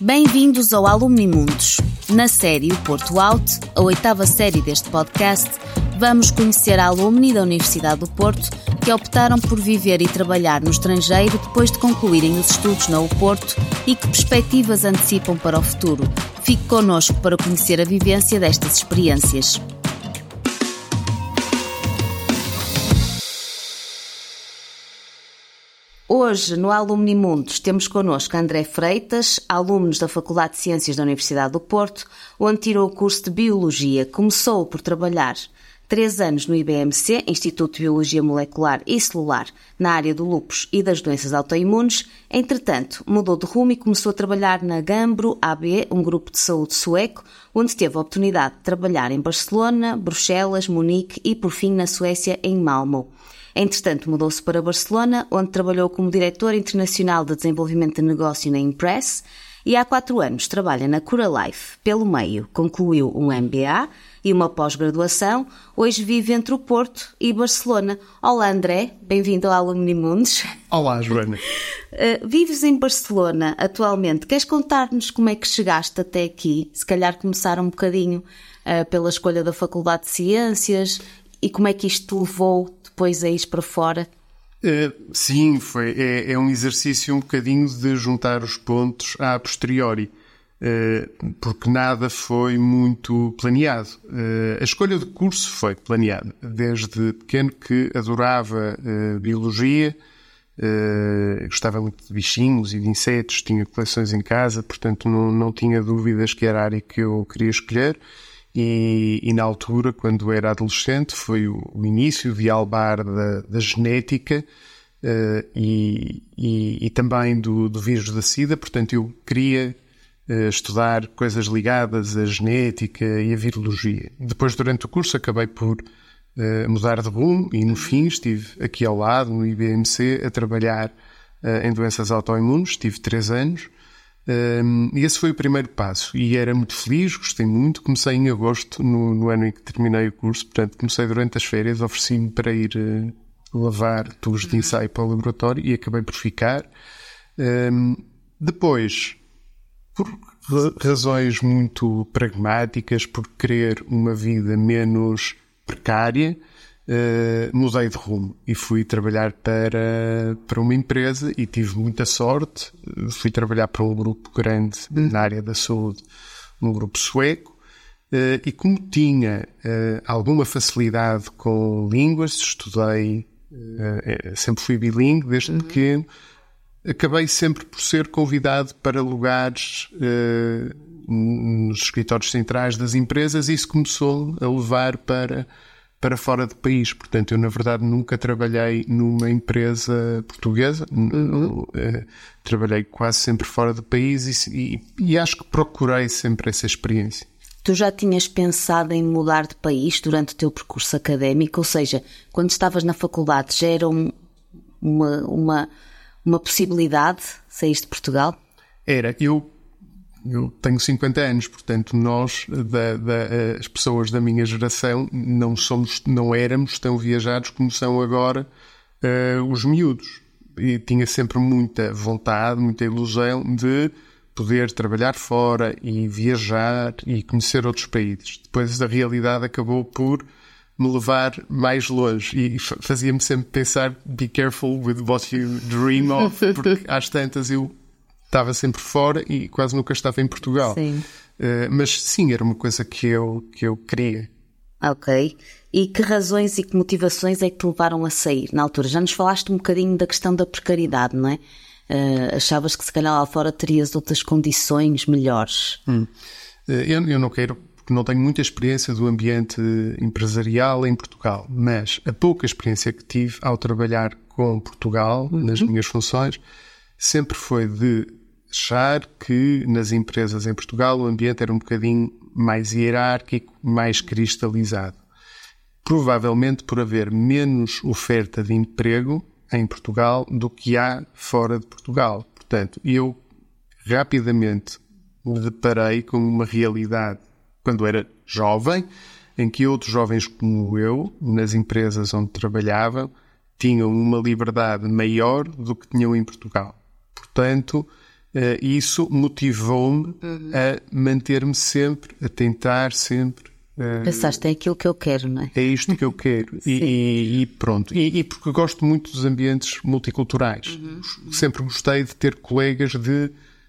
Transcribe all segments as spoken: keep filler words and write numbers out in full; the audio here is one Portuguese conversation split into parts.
Bem-vindos ao Alumni Mundos. Na série O Porto Out, a oitava série deste podcast, vamos conhecer a alumni da Universidade do Porto que optaram por viver e trabalhar no estrangeiro depois de concluírem os estudos na U Porto e que perspectivas antecipam para o futuro. Fique connosco para conhecer a vivência destas experiências. Hoje, no Alumni Mundos, temos connosco André Freitas, aluno da Faculdade de Ciências da Universidade do Porto, onde tirou o curso de Biologia. Começou por trabalhar três anos no I B M C, Instituto de Biologia Molecular e Celular, na área do lúpus e das doenças autoimunes. Entretanto, mudou de rumo e começou a trabalhar na Gambro A B, um grupo de saúde sueco, onde teve a oportunidade de trabalhar em Barcelona, Bruxelas, Munique e, por fim, na Suécia, em Malmö. Entretanto, mudou-se para Barcelona, onde trabalhou como diretor internacional de desenvolvimento de negócio na Impress e há quatro anos trabalha na Curalife. Pelo meio, concluiu um M B A e uma pós-graduação. Hoje vive entre o Porto e Barcelona. Olá, André. Bem-vindo ao Alumni Mundos. Olá, Joana. Uh, vives em Barcelona atualmente. Queres contar-nos como é que chegaste até aqui? Se calhar começar um bocadinho uh, pela escolha da Faculdade de Ciências e como é que isto te levou depois a ir para fora? Uh, sim, foi, é, é um exercício um bocadinho de juntar os pontos a posteriori, uh, porque nada foi muito planeado. Uh, a escolha do curso foi planeada. Desde pequeno que adorava uh, biologia, uh, gostava muito de bichinhos e de insetos, tinha coleções em casa, portanto não, não tinha dúvidas que era a área que eu queria escolher. E, e na altura, quando era adolescente, foi o, o início de albar da, da genética uh, e, e, e também do, do vírus da SIDA. Portanto, eu queria uh, estudar coisas ligadas à genética e à virologia. Depois, durante o curso, acabei por uh, mudar de rumo e, no fim, estive aqui ao lado, no I B M C, a trabalhar uh, em doenças autoimunes. Tive três anos. Um, e esse foi o primeiro passo e era muito feliz, gostei muito. Comecei em agosto, no, no ano em que terminei o curso, portanto comecei durante as férias, ofereci-me para ir uh, lavar tubos de ensaio para o laboratório e acabei por ficar. Um, depois, por razões muito pragmáticas, por querer uma vida menos precária, Uh, mudei de rumo e fui trabalhar para, para uma empresa e tive muita sorte. Fui trabalhar para um grupo grande na área da saúde, um grupo sueco, uh, e como tinha uh, alguma facilidade com línguas, estudei, uh, sempre fui bilingue desde pequeno, acabei sempre por ser convidado para lugares uh, nos escritórios centrais das empresas e isso começou a levar para para fora do país. Portanto, eu, na verdade, nunca trabalhei numa empresa portuguesa. Uhum. Uh, trabalhei quase sempre fora do país e, e, e acho que procurei sempre essa experiência. Tu já tinhas pensado em mudar de país durante o teu percurso académico? Ou seja, quando estavas na faculdade, já era um, uma, uma, uma possibilidade sair de Portugal? Era. Eu Eu tenho cinquenta anos, portanto, nós, da, da, as pessoas da minha geração, não, somos, não éramos tão viajados como são agora uh, os miúdos. E tinha sempre muita vontade, muita ilusão de poder trabalhar fora e viajar e conhecer outros países. Depois a realidade acabou por me levar mais longe e fazia-me sempre pensar, be careful with what you dream of, porque às tantas eu estava sempre fora e quase nunca estava em Portugal. Sim. Uh, mas sim, era uma coisa que eu, que eu queria. Ok. E que razões e que motivações é que te levaram a sair na altura? Já nos falaste um bocadinho da questão da precariedade, não é? Uh, achavas que se calhar lá fora terias outras condições melhores? Hum. Uh, eu, eu não quero, porque não tenho muita experiência do ambiente empresarial em Portugal, mas a pouca experiência que tive ao trabalhar com Portugal, uhum. nas minhas funções, sempre foi de achar que nas empresas em Portugal o ambiente era um bocadinho mais hierárquico, mais cristalizado. Provavelmente por haver menos oferta de emprego em Portugal do que há fora de Portugal. Portanto, eu rapidamente me deparei com uma realidade quando era jovem, em que outros jovens como eu, nas empresas onde trabalhavam, tinham uma liberdade maior do que tinham em Portugal. Portanto, Uh, e isso motivou-me uhum. a manter-me sempre, a tentar sempre. Uh, Pensaste, é aquilo que eu quero, não é? É isto que eu quero. e, e, e pronto. E, e porque eu gosto muito dos ambientes multiculturais. Uhum. Sempre gostei de ter colegas de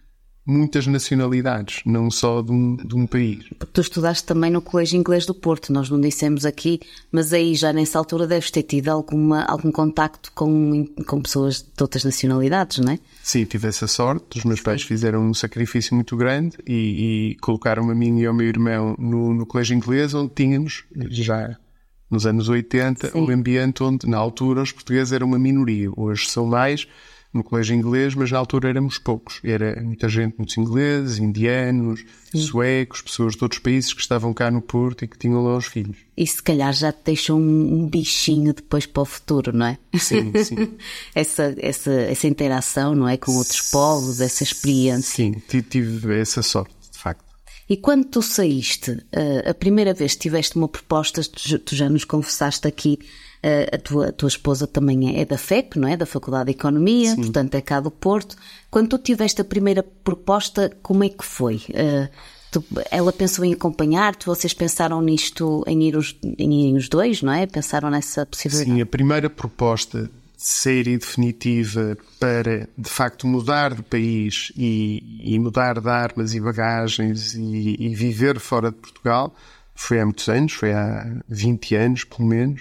muitas nacionalidades, não só de um, de um país. Tu estudaste também no Colégio Inglês do Porto, nós não dissemos aqui, mas aí já nessa altura deves ter tido alguma, algum contacto com, com pessoas de outras nacionalidades, não é? Sim, tive essa sorte. Os meus pais fizeram um sacrifício muito grande e, e colocaram-me a mim e ao meu irmão no, no Colégio Inglês, onde tínhamos, já nos anos oitenta, Sim. um ambiente onde, na altura, os portugueses eram uma minoria. Hoje são mais no Colégio Inglês, mas na altura éramos poucos. Era muita gente, muitos ingleses, indianos, Sim. suecos, pessoas de outros países que estavam cá no Porto e que tinham lá os filhos. E se calhar já te deixou um, um bichinho depois para o futuro, não é? Sim, sim. essa, essa, essa interação, não é? Com outros povos, essa experiência. Sim, tive essa sorte, de facto. E quando tu saíste, a primeira vez que tiveste uma proposta, tu já nos confessaste aqui, a tua, a tua esposa também é da F E P, não é? Da Faculdade de Economia, Sim. portanto é cá do Porto. Quando tu tiveste a primeira proposta, como é que foi? Uh, tu, ela pensou em acompanhar-te? Vocês pensaram nisto, em ir, os, em ir os dois, não é? Pensaram nessa possibilidade? Sim, a primeira proposta séria e definitiva para, de facto, mudar de país e, e mudar de armas e bagagens e, e viver fora de Portugal foi há muitos anos, foi há vinte anos, pelo menos.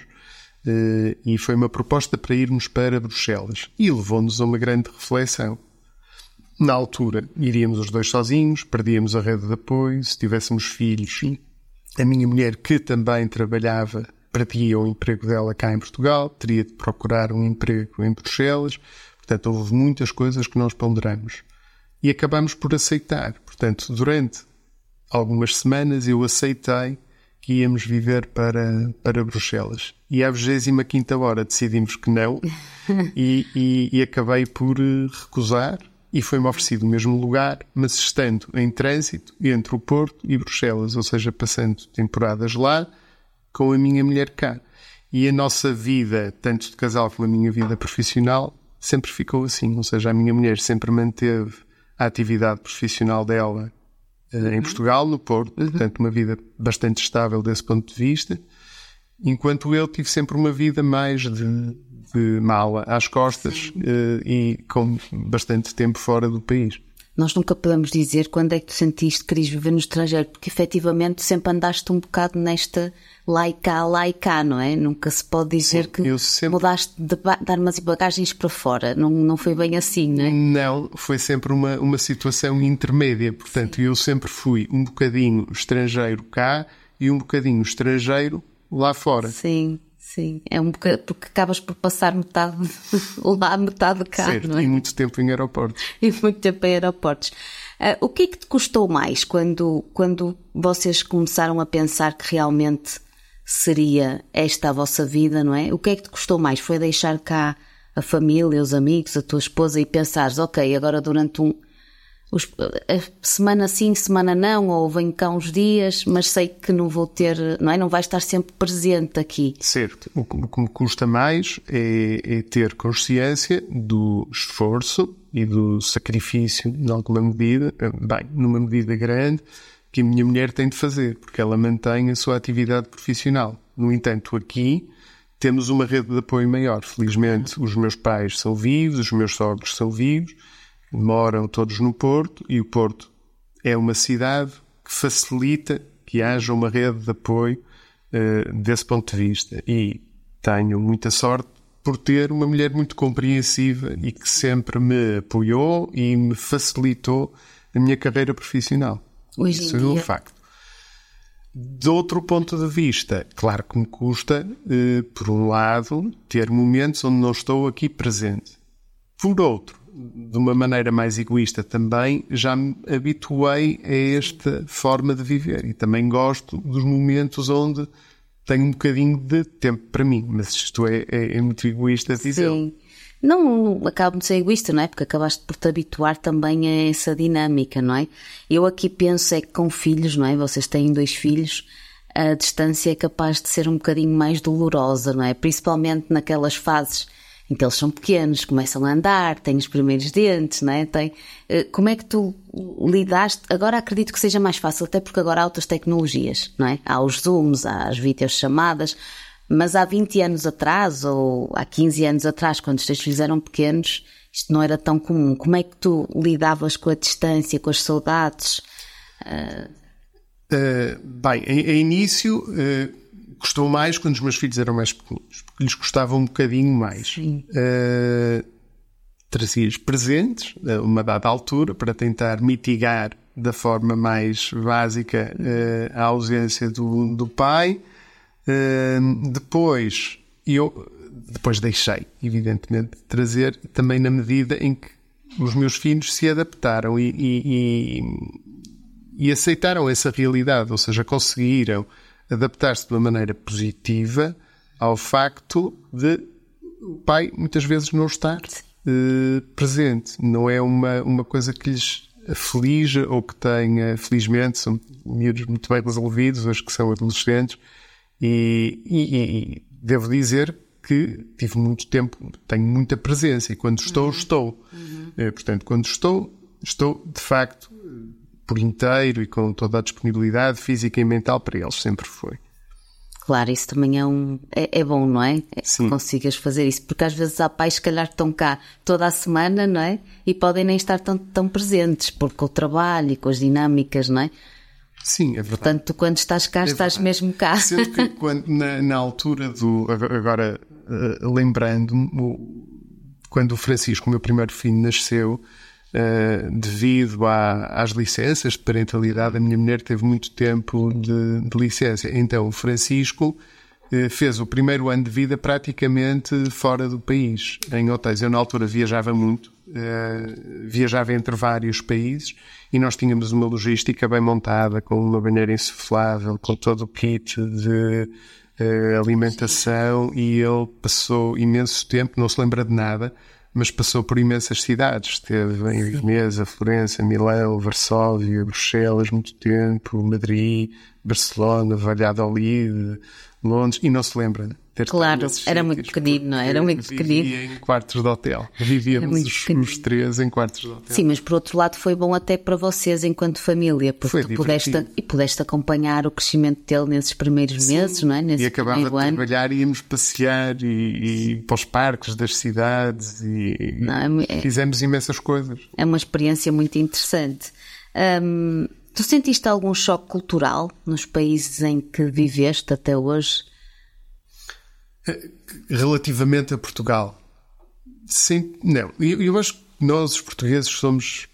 Uh, e foi uma proposta para irmos para Bruxelas e levou-nos a uma grande reflexão. Na altura iríamos os dois sozinhos, perdíamos a rede de apoio. Se tivéssemos filhos, a minha mulher, que também trabalhava, perdia o emprego dela cá em Portugal, teria de procurar um emprego em Bruxelas. Portanto, houve muitas coisas que nós ponderamos e acabámos por aceitar. Portanto, durante algumas semanas eu aceitei que íamos viver para, para Bruxelas. E à vigésima quinta hora decidimos que não e, e, e acabei por recusar e foi-me oferecido o mesmo lugar, mas estando em trânsito entre o Porto e Bruxelas, ou seja, passando temporadas lá com a minha mulher cá. E a nossa vida, tanto de casal como a minha vida profissional, sempre ficou assim. Ou seja, a minha mulher sempre manteve a atividade profissional dela em Portugal, no Porto, uhum. portanto uma vida bastante estável desse ponto de vista, enquanto eu tive sempre uma vida mais de, de mala às costas uh, e com bastante tempo fora do país. Nós nunca podemos dizer quando é que tu sentiste que querias viver no estrangeiro, porque efetivamente sempre andaste um bocado nesta lá e cá, lá e cá, não é? Nunca se pode dizer Sim, que sempre... mudaste de, ba- de armas e bagagens para fora. Não, não foi bem assim, não é? Não, foi sempre uma, uma situação intermédia. Portanto, Sim. eu sempre fui um bocadinho estrangeiro cá e um bocadinho estrangeiro lá fora. Sim. Sim, é um bocado, porque acabas por passar metade lá, metade cá, certo, não é? E muito tempo em aeroportos. E muito tempo em aeroportos. Uh, o que é que te custou mais quando, quando vocês começaram a pensar que realmente seria esta a vossa vida, não é? O que é que te custou mais? Foi deixar cá a família, os amigos, a tua esposa e pensares, ok, agora durante um... Os, a semana sim, semana não, ou venho cá uns dias, mas sei que não vou ter, não é? Não vai estar sempre presente aqui. Certo. O que me custa mais é, é ter consciência do esforço e do sacrifício, em alguma medida, bem, numa medida grande, que a minha mulher tem de fazer, porque ela mantém a sua atividade profissional. No entanto, aqui temos uma rede de apoio maior. Felizmente, os meus pais são vivos, os meus sogros são vivos, moram todos no Porto e o Porto é uma cidade que facilita que haja uma rede de apoio uh, desse ponto de vista. E tenho muita sorte por ter uma mulher muito compreensiva e que sempre me apoiou e me facilitou a minha carreira profissional. Hoje Isso em é um dia... facto. De outro ponto de vista, claro que me custa, uh, por um lado, ter momentos onde não estou aqui presente. Por outro, de uma maneira mais egoísta também, já me habituei a esta forma de viver e também gosto dos momentos onde tenho um bocadinho de tempo para mim, mas isto é, é, é muito egoísta dizer. Sim. Não, não acabo de ser egoísta, não é? Porque acabaste por te habituar também a essa dinâmica, não é? Eu aqui penso é que com filhos, não é? Vocês têm dois filhos, a distância é capaz de ser um bocadinho mais dolorosa, não é? Principalmente naquelas fases em que eles são pequenos, começam a andar, têm os primeiros dentes, não é? Tem, como é que tu lidaste? Agora acredito que seja mais fácil, até porque agora há outras tecnologias, não é? Há os Zooms, há as videochamadas, mas há vinte anos atrás, ou há quinze anos atrás, quando os teus filhos eram pequenos, isto não era tão comum. Como é que tu lidavas com a distância, com as saudades? Uh... Uh, bem, em, em início... Uh... Custou mais quando os meus filhos eram mais pequenos, porque lhes custava um bocadinho mais. Uh, Trazia-lhes presentes, a uma dada altura, para tentar mitigar da forma mais básica uh, a ausência do, do pai. Uh, depois, eu depois deixei, evidentemente, de trazer também na medida em que os meus filhos se adaptaram e, e, e, e aceitaram essa realidade, ou seja, conseguiram adaptar-se de uma maneira positiva ao facto de o pai muitas vezes não estar uh, presente. Não é uma, uma coisa que lhes aflige ou que tenha, felizmente, são miúdos muito bem resolvidos, hoje que são adolescentes, e, e, e devo dizer que tive muito tempo, tenho muita presença, e quando estou, uhum. estou. Uhum. Uh, portanto, quando estou, estou de facto por inteiro e com toda a disponibilidade física e mental para eles, sempre foi. Claro, isso também é, um, é, é bom, não é? Sim. Que consigas fazer isso, porque às vezes há pais, se calhar, que estão cá toda a semana, não é? E podem nem estar tão, tão presentes, porque com o trabalho e com as dinâmicas, não é? Sim, é verdade. Portanto, tu quando estás cá, é estás verdade. Mesmo cá. Sendo que quando, na, na altura do... Agora, uh, lembrando-me, quando o Francisco, o meu primeiro filho, nasceu, Uh, devido à, às licenças de parentalidade, a minha mulher teve muito tempo de, de licença. Então o Francisco uh, fez o primeiro ano de vida praticamente fora do país, em hotéis. Eu na altura viajava muito, uh, viajava entre vários países, e nós tínhamos uma logística bem montada, com uma banheira insuflável, com todo o kit de uh, alimentação, e ele passou imenso tempo, não se lembra de nada, mas passou por imensas cidades. Esteve em Veneza, Florença, Milão, Varsóvia, Bruxelas, muito tempo, Madrid, Barcelona, Valladolid, Londres, e não se lembra ter Claro, era muito pequenino, não é? Era muito pequenino. Vivia em quartos de hotel. Vivíamos os, os três em quartos de hotel. Sim, mas por outro lado foi bom até para vocês enquanto família, porque tu pudeste, e pudeste acompanhar o crescimento dele nesses primeiros Sim. meses, não é? Nesse e acabava de ano. trabalhar e íamos passear e, e para os parques das cidades e, não, é, fizemos imensas coisas. É uma experiência muito interessante. Hum, tu sentiste algum choque cultural nos países em que viveste até hoje? Relativamente a Portugal, sim, não. Eu, eu acho que nós, os portugueses, somos,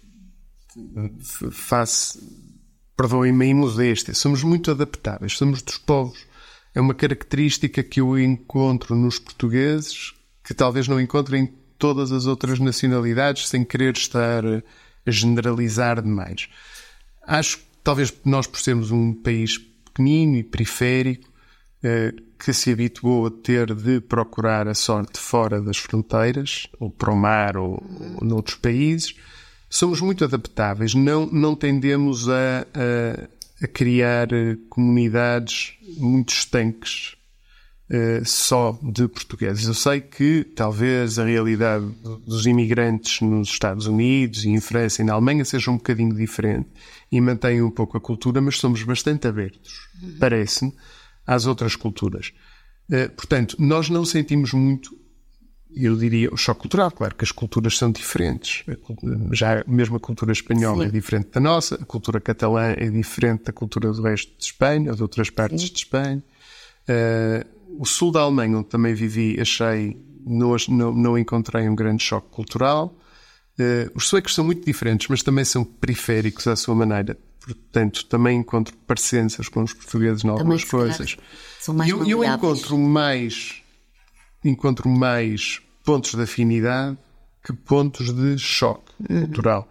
face, perdoem-me a imodéstia, somos muito adaptáveis, somos dos povos. É uma característica que eu encontro nos portugueses, que talvez não encontre em todas as outras nacionalidades, sem querer estar a generalizar demais. Acho que talvez nós, por sermos um país pequenino e periférico, que se habituou a ter de procurar a sorte fora das fronteiras, ou para o mar, ou, ou noutros países, somos muito adaptáveis. Não, não tendemos a, a, a criar comunidades muito estanques uh, só de portugueses. Eu sei que talvez a realidade dos imigrantes nos Estados Unidos e em França e na Alemanha seja um bocadinho diferente e mantenha um pouco a cultura, mas somos bastante abertos, uhum. parece-me, às outras culturas. Uh, portanto, nós não sentimos muito, eu diria, o choque cultural. Claro que as culturas são diferentes. Já mesmo a cultura espanhola Sim. é diferente da nossa, a cultura catalã é diferente da cultura do resto de Espanha, ou de outras partes Sim. de Espanha. Uh, o sul da Alemanha, onde também vivi, achei, não, não, não encontrei um grande choque cultural. Uh, os suecos são muito diferentes, mas também são periféricos à sua maneira. Portanto, também encontro parecenças com os portugueses em algumas coisas. São mais eu, eu encontro mais, encontro mais pontos de afinidade que pontos de choque uhum. cultural.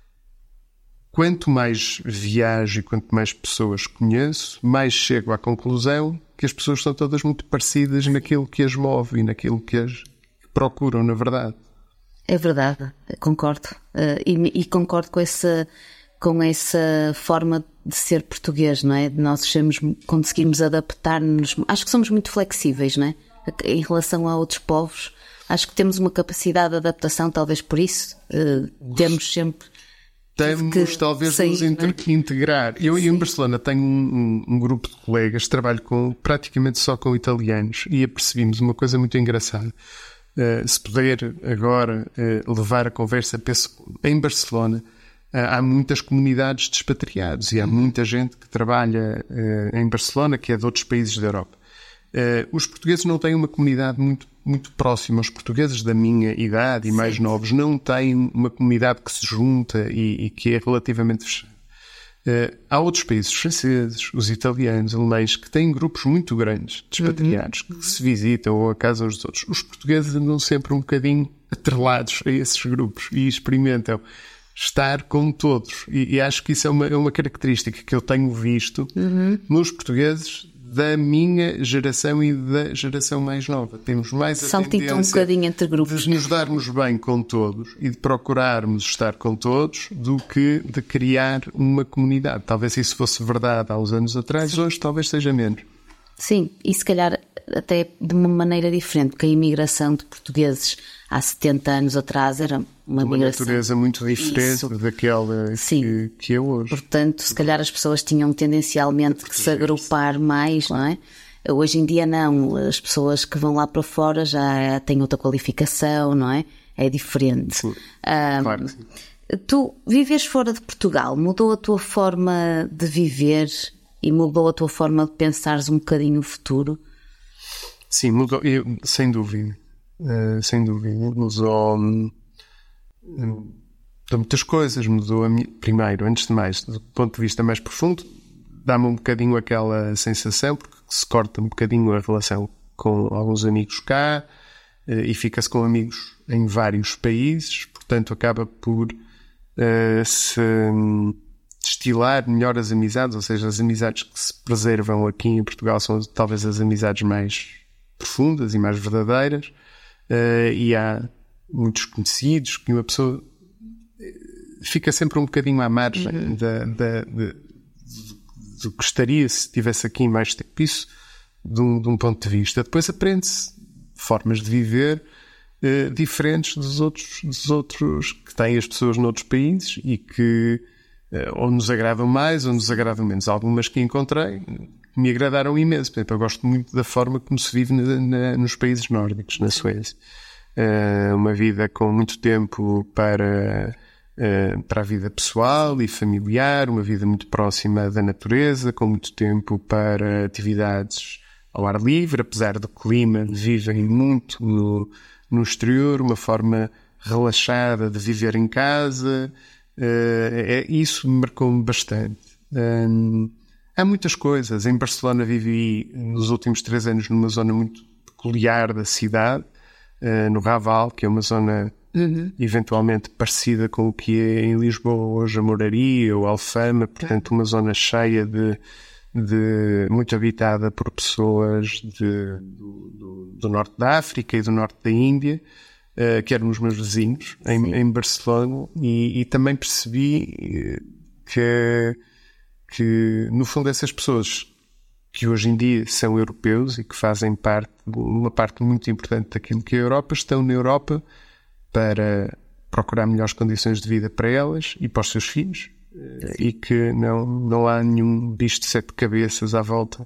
Quanto mais viajo e quanto mais pessoas conheço, mais chego à conclusão que as pessoas são todas muito parecidas naquilo que as move e naquilo que as procuram, na verdade. É verdade, concordo. Uh, e, e concordo com essa... com essa forma de ser português, não é? De nós sermos, conseguirmos adaptar-nos. Acho que somos muito flexíveis, não é? Em relação a outros povos. Acho que temos uma capacidade de adaptação, talvez por isso. Uh, temos sempre... Temos, que talvez, sair, nos inter- é? integrar. Eu Sim. em Barcelona tenho um, um, um grupo de colegas, trabalho com, praticamente só com italianos, e apercebimos uma coisa muito engraçada. Uh, se puder agora uh, levar a conversa, penso, em Barcelona uh, há muitas comunidades de expatriados e há muita gente que trabalha uh, em Barcelona, que é de outros países da Europa. Uh, os portugueses não têm uma comunidade muito, muito próxima. Os portugueses da minha idade e mais Sim. novos não têm uma comunidade que se junta e, e que é relativamente fechada. Uh, há outros países, os franceses, os italianos, alemães, que têm grupos muito grandes de expatriados uhum. que se visitam ou a casa uns dos outros. Os portugueses andam sempre um bocadinho atrelados a esses grupos e experimentam estar com todos. E, e acho que isso é uma, é uma característica que eu tenho visto uhum. nos portugueses da minha geração e da geração mais nova. Temos mais a Saltita um bocadinho entre grupos. De nos darmos bem com todos e de procurarmos estar com todos do que de criar uma comunidade. Talvez isso fosse verdade há uns anos atrás, Sim. hoje talvez seja menos. Sim, e se calhar até de uma maneira diferente, porque a imigração de portugueses há setenta anos atrás era uma, uma migração... natureza muito diferente Isso. daquela que, que é hoje. Portanto, se calhar as pessoas tinham tendencialmente que se agrupar mais, não é? Hoje em dia não, as pessoas que vão lá para fora já têm outra qualificação, não é? É diferente. Sim, um, claro que sim. Tu vives fora de Portugal, mudou a tua forma de viver e mudou a tua forma de pensares um bocadinho o futuro? Sim, mudou, eu, sem dúvida. Uh, sem dúvida. Mudou um, um, muitas coisas. Mudou a minha, primeiro, antes de mais, do ponto de vista mais profundo, dá-me um bocadinho aquela sensação, porque se corta um bocadinho a relação com alguns amigos cá uh, e fica-se com amigos em vários países, portanto acaba por uh, se um, destilar melhor as amizades, ou seja, as amizades que se preservam aqui em Portugal são talvez as amizades mais profundas e mais verdadeiras, uh, e há muitos conhecidos que uma pessoa fica sempre um bocadinho à margem uhum. da, da, de, do que estaria se estivesse aqui mais tempo. Isso de um, de um ponto de vista. Depois aprende-se formas de viver uh, diferentes dos outros, dos outros que têm as pessoas noutros países e que uh, ou nos agradam mais ou nos agradam menos. Algumas que encontrei me agradaram imenso. Por exemplo, eu gosto muito da forma como se vive na, na, nos países nórdicos, na Suécia. Uh, uma vida com muito tempo para, uh, para a vida pessoal e familiar, uma vida muito próxima da natureza, com muito tempo para atividades ao ar livre, apesar do clima, vivem muito no, no exterior, uma forma relaxada de viver em casa. Uh, é, isso me marcou-me bastante. Um, Há muitas coisas. Em Barcelona vivi nos últimos três anos numa zona muito peculiar da cidade, uh, no Raval, que é uma zona uhum. eventualmente parecida com o que é em Lisboa hoje a Moraria ou a Alfama, portanto uma zona cheia de, de muito habitada por pessoas de, do, do, do norte da África e do norte da Índia, uh, que eram os meus vizinhos em, em Barcelona, e, e também percebi que que, no fundo, essas pessoas que hoje em dia são europeus e que fazem parte, uma parte muito importante daquilo que é a Europa, estão na Europa para procurar melhores condições de vida para elas e para os seus filhos, e que não, não há nenhum bicho de sete cabeças à volta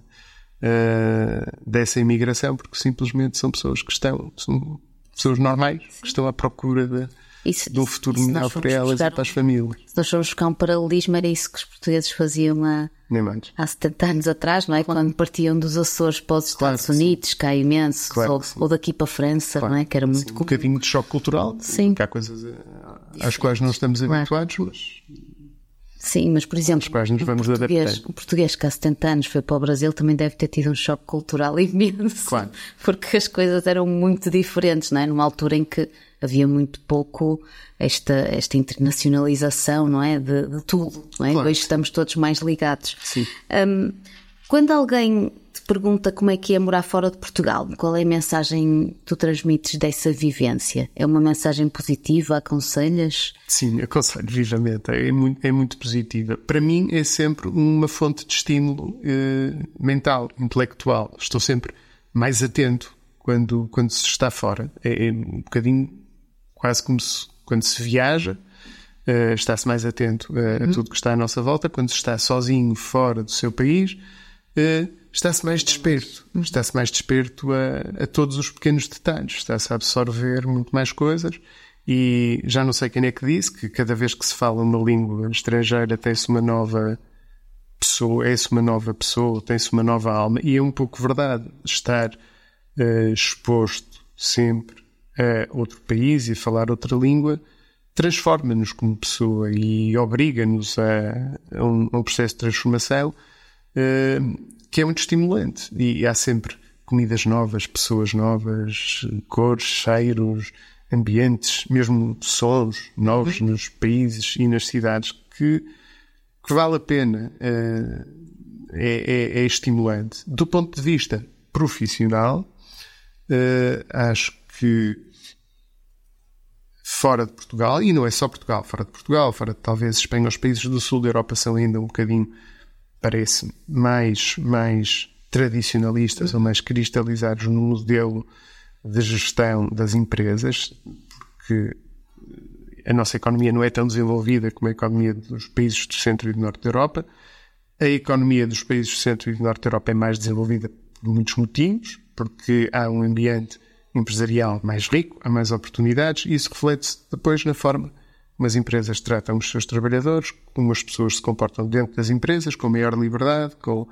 uh, dessa imigração, porque simplesmente são pessoas que estão, são pessoas normais, que estão à procura de Isso, de um futuro melhor para elas buscar, e para as famílias. Se nós formos buscar um paralelismo, era isso que os portugueses faziam há, há setenta anos atrás, não é? Claro. Quando partiam dos Açores para os Estados claro Unidos, cá imenso, claro ou, ou daqui para a França, claro. Não é? Que era muito sim, um bocadinho de choque cultural, sim. Que há coisas às quais não estamos claro. habituados, mas... Sim, mas por exemplo, nos vamos o, português, o português que há setenta anos foi para o Brasil também deve ter tido um choque cultural imenso, claro. Porque as coisas eram muito diferentes, não é? Numa altura em que havia muito pouco esta, esta internacionalização, não é? De, de tudo, não é? Claro. Hoje estamos todos mais ligados. Sim. Um, quando alguém te pergunta como é que é morar fora de Portugal, qual é a mensagem que tu transmites dessa vivência? É uma mensagem positiva? Aconselhas? Sim, aconselho vivamente. É muito, é muito positiva. Para mim é sempre uma fonte de estímulo eh, mental, intelectual. Estou sempre mais atento quando, quando se está fora. É, é um bocadinho quase como se, quando se viaja, uh, está-se mais atento uh, a tudo que está à nossa volta. Quando se está sozinho fora do seu país, uh, está-se mais desperto. Está-se mais desperto a, a todos os pequenos detalhes. Está-se a absorver muito mais coisas. E já não sei quem é que disse que cada vez que se fala uma língua estrangeira tem-se uma nova pessoa, é-se uma nova pessoa, tem-se uma nova alma. E é um pouco verdade. Estar uh, exposto sempre a outro país e a falar outra língua transforma-nos como pessoa e obriga-nos a, a, um, a um processo de transformação uh, que é muito estimulante. E há sempre comidas novas, pessoas novas, cores, cheiros, ambientes, mesmo sons novos uhum. nos países e nas cidades que, que vale a pena, uh, é, é, é estimulante. Do ponto de vista profissional, uh, acho que fora de Portugal, e não é só Portugal, fora de Portugal, fora de talvez Espanha, os países do sul da Europa são ainda um bocadinho, parece, mais, mais tradicionalistas uhum. ou mais cristalizados no modelo de gestão das empresas, porque a nossa economia não é tão desenvolvida como a economia dos países do centro e do norte da Europa. A economia dos países do centro e do norte da Europa é mais desenvolvida por muitos motivos, porque há um ambiente empresarial mais rico, há mais oportunidades, e isso reflete-se depois na forma como as empresas tratam os seus trabalhadores, como as pessoas se comportam dentro das empresas, com maior liberdade, com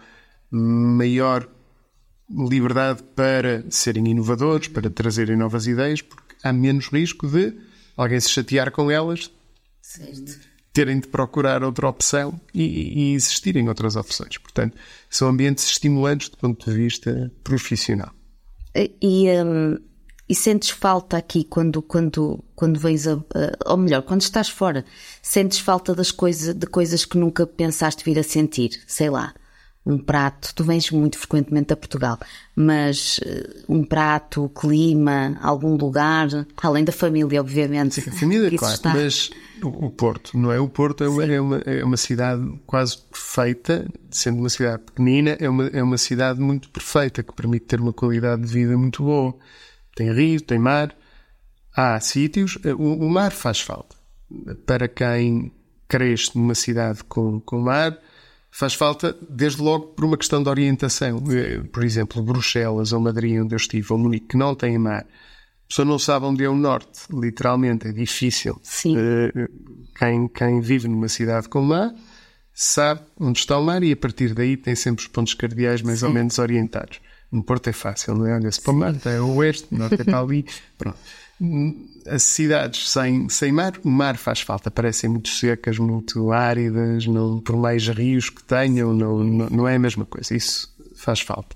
maior liberdade para serem inovadores, para trazerem novas ideias, porque há menos risco de alguém se chatear com elas, certo. Terem de procurar outra opção e, e existirem outras opções. Portanto, são ambientes estimulantes do ponto de vista profissional. E, um, e sentes falta aqui quando, quando, quando vens a, ou melhor, quando estás fora, sentes falta das coisas, de coisas que nunca pensaste vir a sentir, sei lá. Um prato, tu vens muito frequentemente a Portugal, mas uh, um prato, clima, algum lugar, além da família, obviamente. Sim, a família, claro, está. Mas o, o Porto, não é? O Porto é uma, é, uma, é uma cidade quase perfeita, sendo uma cidade pequenina, é uma, é uma cidade muito perfeita, que permite ter uma qualidade de vida muito boa. Tem rio, tem mar, há sítios, o, o mar faz falta. Para quem cresce numa cidade com, com mar, faz falta, desde logo, por uma questão de orientação. Por exemplo, Bruxelas ou Madrid, onde eu estive, ou Munique, que não têm mar. A pessoa não sabe onde é o norte, literalmente, é difícil. Sim. Quem, quem vive numa cidade com mar sabe onde está o mar e, a partir daí, tem sempre os pontos cardeais mais Sim. ou menos orientados. No Porto é fácil, não é? Olha-se para o mar, é o oeste, o norte é para ali. Pronto. As cidades sem, sem mar, o mar faz falta, parecem muito secas, muito áridas, não, por mais rios que tenham, não, não, não é a mesma coisa, isso faz falta.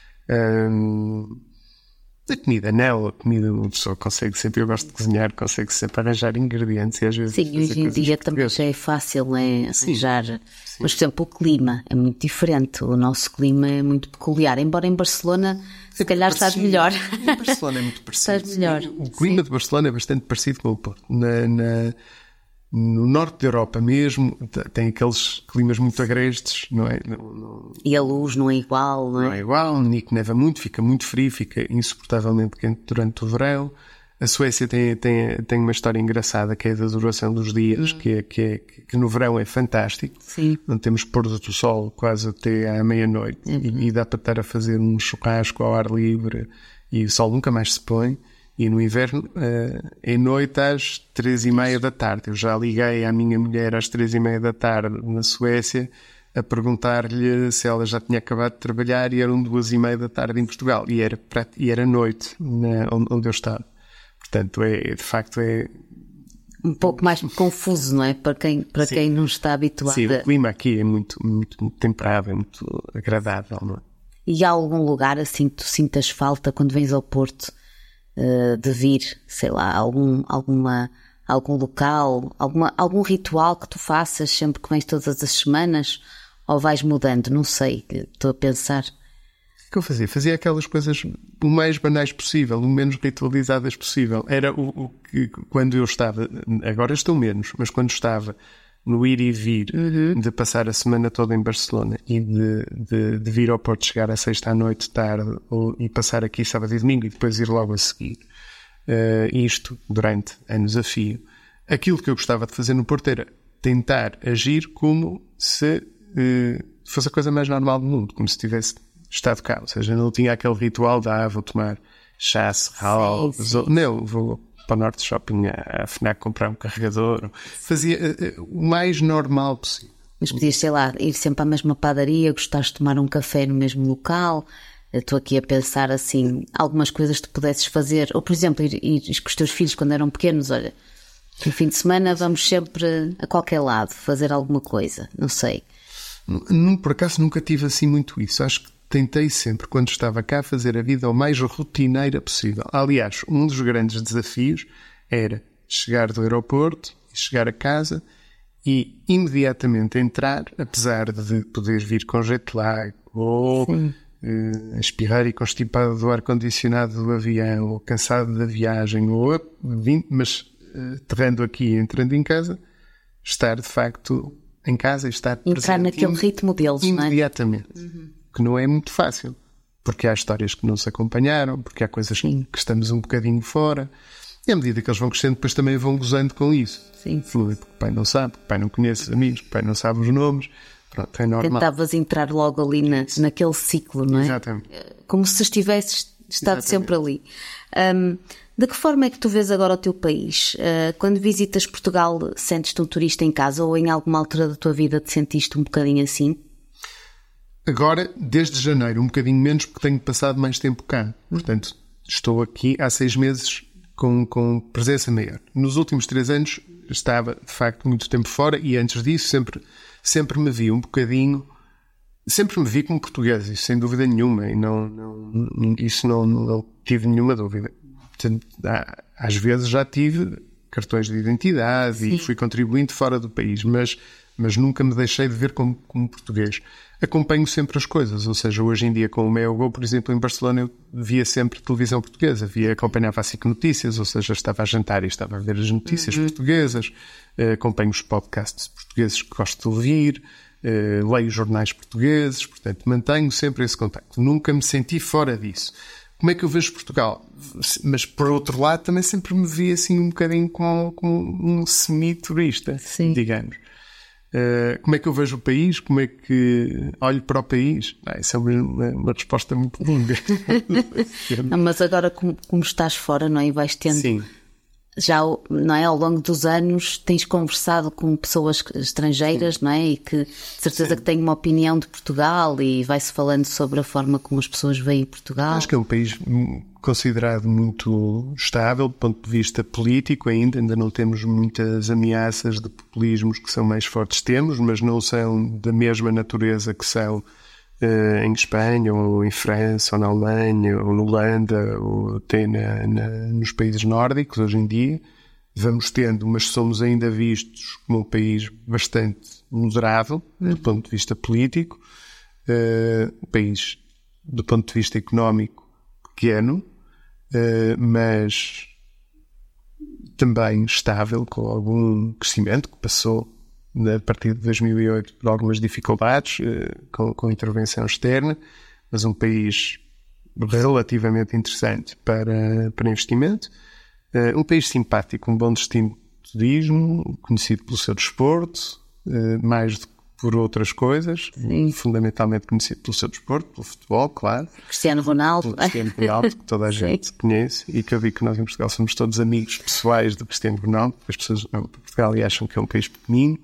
Hum, a comida não, a comida uma pessoa consegue sempre, eu gosto de cozinhar, consegue sempre arranjar ingredientes e às vezes... Sim, hoje em dia também já é fácil, né, arranjar, sim, sim. Mas por exemplo o clima é muito diferente, o nosso clima é muito peculiar, embora em Barcelona... Se calhar estás melhor. Em Barcelona é muito parecido. Estás melhor. O clima Sim. de Barcelona é bastante parecido com o Porto. Na, na, no norte da Europa mesmo, tem aqueles climas muito agrestes, não é? No, no... E a luz não é igual, não é? Não é igual, Nico neva muito, fica muito frio, fica insuportavelmente quente durante o verão. A Suécia tem, tem, tem uma história engraçada, que é da duração dos dias, hum. que, é, que, é, que no verão é fantástico. Sim. Não temos pôr do sol quase até à meia-noite. Uhum. E, e dá para estar a fazer um churrasco ao ar livre e o sol nunca mais se põe. E no inverno uh, é noite às três e meia da tarde. Eu já liguei à minha mulher às três e meia da tarde na Suécia a perguntar-lhe se ela já tinha acabado de trabalhar, e eram duas e meia da tarde em Portugal. E era, e era noite na, onde eu estava. Portanto, é, de facto, é... Um pouco mais confuso, não é? Para quem, para quem não está habituado. Sim, o clima aqui é muito, muito, muito temperado, é muito agradável, não é? E há algum lugar assim que tu sintas falta quando vens ao Porto uh, de vir, sei lá, algum, alguma, algum local, alguma, algum ritual que tu faças sempre que vens todas as semanas, ou vais mudando? Não sei, estou a pensar... O que eu fazia? Fazia aquelas coisas o mais banais possível, o menos ritualizadas possível. Era o, o que, quando eu estava, agora estou menos, mas quando estava no ir e vir, uhum. de passar a semana toda em Barcelona e de, de, de vir ao Porto, chegar à sexta à noite, tarde, ou, e passar aqui sábado e domingo e depois ir logo a seguir. Uh, isto durante anos a fio. Aquilo que eu gostava de fazer no Porto era tentar agir como se uh, fosse a coisa mais normal do mundo, como se tivesse estado cá. Ou seja, não tinha aquele ritual de ah, vou tomar chá, serral, não, vou para o Norte Shopping a FNAC comprar um carregador. Fazia uh, uh, o mais normal possível. Mas podias, sei lá, ir sempre à mesma padaria, gostares de tomar um café no mesmo local. Eu estou aqui a pensar assim, algumas coisas que tu pudesses fazer, ou por exemplo, ir, ir com os teus filhos quando eram pequenos, olha, no fim de semana vamos sempre a qualquer lado fazer alguma coisa, não sei. Não, por acaso nunca tive assim muito isso. Acho que tentei sempre, quando estava cá, fazer a vida o mais rotineira possível. Aliás, um dos grandes desafios era chegar do aeroporto, chegar a casa e imediatamente entrar, apesar de poder vir com jet lag ou uh, espirrar e constipado do ar-condicionado do avião ou cansado da viagem, ou vim, mas uh, aterrando aqui e entrando em casa, estar de facto em casa e estar entrar naquele im- ritmo deles, imediatamente. Não é? Uhum. Que não é muito fácil, porque há histórias que não se acompanharam, porque há coisas sim. que estamos um bocadinho fora, e à medida que eles vão crescendo, depois também vão gozando com isso. Sim, sim. Porque o pai não sabe, porque o pai não conhece os amigos, porque o pai não sabe os nomes, pronto, é normal. Tentavas entrar logo ali na, naquele ciclo, não é? Exatamente. Como se estivesses estado Exatamente. sempre ali. Um, de que forma é que tu vês agora o teu país? Uh, quando visitas Portugal, sentes-te um turista em casa ou em alguma altura da tua vida te sentiste um bocadinho assim? Agora, desde janeiro, um bocadinho menos, porque tenho passado mais tempo cá. Portanto, estou aqui há seis meses com, com presença maior. Nos últimos três anos estava, de facto, muito tempo fora e antes disso sempre, sempre me vi um bocadinho... Sempre me vi como português, isso sem dúvida nenhuma. E não, não, isso não, não tive nenhuma dúvida. Portanto, às vezes já tive cartões de identidade Sim. e fui contribuinte fora do país, mas... mas nunca me deixei de ver como, como português. Acompanho sempre as coisas, ou seja, hoje em dia com o Meogo, por exemplo, em Barcelona, eu via sempre televisão portuguesa, via, acompanhava a S I C Notícias, ou seja, estava a jantar e estava a ver as notícias uhum. portuguesas, acompanho os podcasts portugueses que gosto de ouvir, leio jornais portugueses, portanto, mantenho sempre esse contacto. Nunca me senti fora disso. Como é que eu vejo Portugal? Mas, por outro lado, também sempre me vi assim um bocadinho com, com um semi-turista, Sim. digamos. Uh, como é que eu vejo o país? Como é que olho para o país? Ah, essa é uma, uma resposta muito longa. Não, mas agora, como, como estás fora, não é? E vais tendo... Sim. Já, não é? Ao longo dos anos tens conversado com pessoas estrangeiras, Sim. não é? E que de certeza Sim. que têm uma opinião de Portugal e vai-se falando sobre a forma como as pessoas veem Portugal. Acho que é um país considerado muito estável do ponto de vista político ainda, ainda não temos muitas ameaças de populismos que são mais fortes. Temos, mas não são da mesma natureza que são uh, em Espanha, ou em França, ou na Alemanha, ou na Holanda, ou até na, na, nos países nórdicos hoje em dia. Vamos tendo, mas somos ainda vistos como um país bastante moderado do ponto de vista político, uh, um país do ponto de vista económico pequeno, Uh, mas também estável, com algum crescimento que passou a partir de dois mil e oito por algumas dificuldades uh, com, com intervenção externa, mas um país relativamente interessante para, para investimento, uh, um país simpático, um bom destino de turismo, conhecido pelo seu desporto, uh, mais do que por outras coisas, Sim. fundamentalmente conhecido pelo seu desporto, pelo futebol, claro. Cristiano Ronaldo. Pelo Cristiano Ronaldo, que toda a gente Sim. conhece, e que eu vi que nós em Portugal somos todos amigos pessoais do Cristiano Ronaldo, as pessoas não, Portugal e acham que é um país pequenino.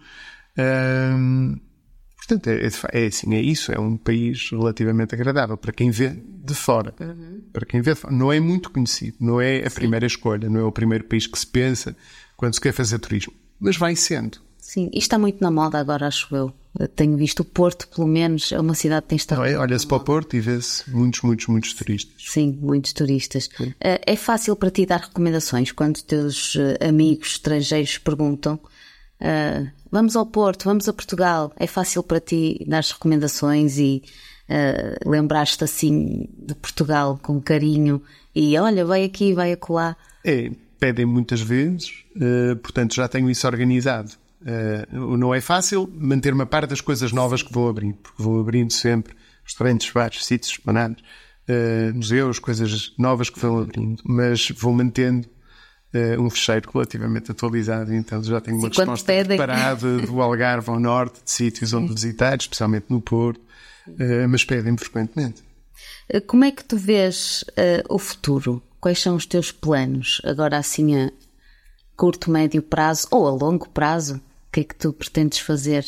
Hum, portanto, é, é assim, é isso, é um país relativamente agradável para quem vê de fora. Uhum. Para quem vê de fora. Não é muito conhecido, não é a Sim. primeira escolha, não é o primeiro país que se pensa quando se quer fazer turismo, mas vai sendo. Sim, isto está muito na moda agora, acho eu. Eu tenho visto o Porto, pelo menos, é uma cidade que tem estado... É, olha-se para o Porto e vê-se muitos, muitos, muitos turistas. Sim, muitos turistas. Sim. É fácil para ti dar recomendações quando teus amigos estrangeiros perguntam uh, vamos ao Porto, vamos a Portugal. É fácil para ti dar recomendações e uh, lembrar-te assim de Portugal com carinho e olha, vai aqui, vai acolá. É, pedem muitas vezes, uh, portanto já tenho isso organizado. Uh, não é fácil manter-me a par das coisas novas que vão abrindo, porque vão abrindo sempre restaurantes, bares, sítios, esplanadas, uh, museus, coisas novas que vão abrindo, mas vou mantendo uh, um fecheiro relativamente atualizado, então já tenho uma Sim, resposta preparada do Algarve ao norte, de sítios onde visitar, especialmente no Porto, uh, mas pedem-me frequentemente. Como é que tu vês uh, o futuro? Quais são os teus planos? Agora assim a curto, médio prazo ou a longo prazo? O que é que tu pretendes fazer?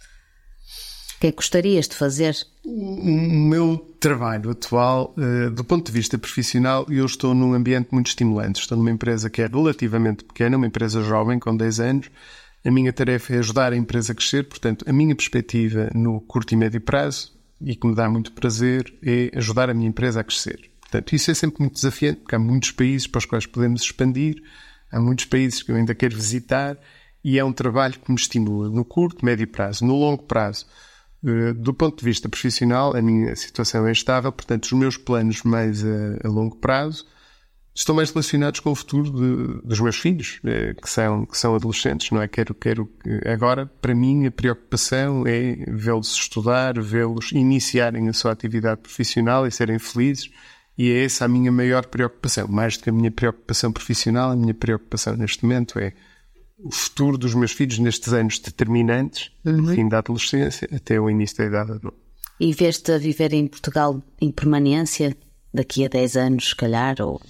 O que é que gostarias de fazer? O meu trabalho atual, uh, do ponto de vista profissional, eu estou num ambiente muito estimulante. Estou numa empresa que é relativamente pequena, uma empresa jovem, com dez anos. A minha tarefa é ajudar a empresa a crescer, portanto, a minha perspectiva no curto e médio prazo, e que me dá muito prazer, é ajudar a minha empresa a crescer. Portanto, isso é sempre muito desafiante, porque há muitos países para os quais podemos expandir, há muitos países que eu ainda quero visitar, e é um trabalho que me estimula no curto, médio prazo. No longo prazo, do ponto de vista profissional, a minha situação é estável, portanto, os meus planos mais a, a longo prazo estão mais relacionados com o futuro de, dos meus filhos, que são, que são adolescentes, não é? Quero, quero, agora, para mim, a preocupação é vê-los estudar, vê-los iniciarem a sua atividade profissional e serem felizes, e é essa a minha maior preocupação. Mais do que a minha preocupação profissional, a minha preocupação neste momento é o futuro dos meus filhos nestes anos determinantes, uhum. fim da adolescência até o início da idade adulta. E vês-te a viver em Portugal em permanência daqui a dez anos, se calhar, ou...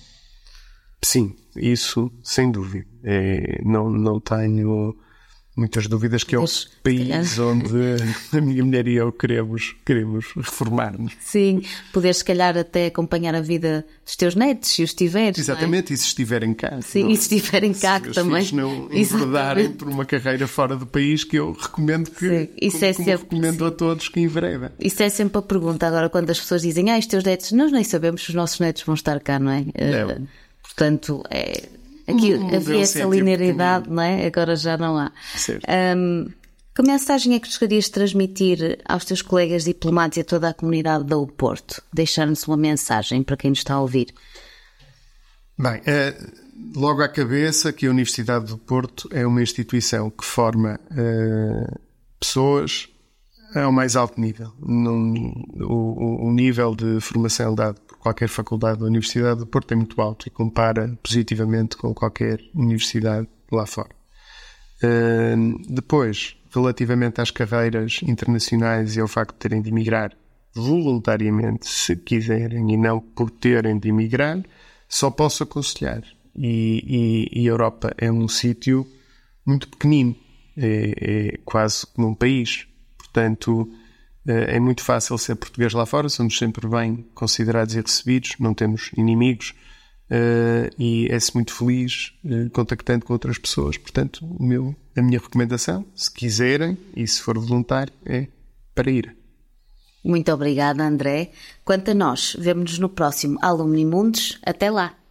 Sim, isso sem dúvida. É, não, não tenho muitas dúvidas que é o Mas, país onde a minha mulher e eu queremos, queremos reformar-nos. Sim, poderes se calhar até acompanhar a vida dos teus netos, se os tiveres. Exatamente, não é? E se estiverem cá. Sim, não, e se estiverem cá se também. Se não enveredarem por uma carreira fora do país, que eu recomendo que, sim, isso como, é como sempre, recomendo sim. a todos que enveredem. Isso é sempre a pergunta. Agora, quando as pessoas dizem, ah, os teus netos, nós nem sabemos se os nossos netos vão estar cá, não é? É. Portanto, é, aqui um havia essa linearidade, não é? Agora já não há. Um, que mensagem é que gostarias de transmitir aos teus colegas diplomatas e a toda a comunidade do Porto? Deixar-nos uma mensagem para quem nos está a ouvir. Bem, é, logo à cabeça que a Universidade do Porto é uma instituição que forma é, pessoas ao mais alto nível. Num, o, o nível de formação dado qualquer faculdade da Universidade do Porto é muito alto e compara positivamente com qualquer universidade lá fora. Uh, depois, relativamente às carreiras internacionais e ao facto de terem de emigrar voluntariamente, se quiserem, e não por terem de emigrar, só posso aconselhar. E, e, e a Europa é um sítio muito pequenino, é, é quase como um país. Portanto, é muito fácil ser português lá fora, somos sempre bem considerados e recebidos, não temos inimigos, uh, e é-se muito feliz uh, contactando com outras pessoas. Portanto, o meu, a minha recomendação, se quiserem e se for voluntário, é para ir. Muito obrigada, André. Quanto a nós, vemo-nos no próximo Alumni Mundos. Até lá!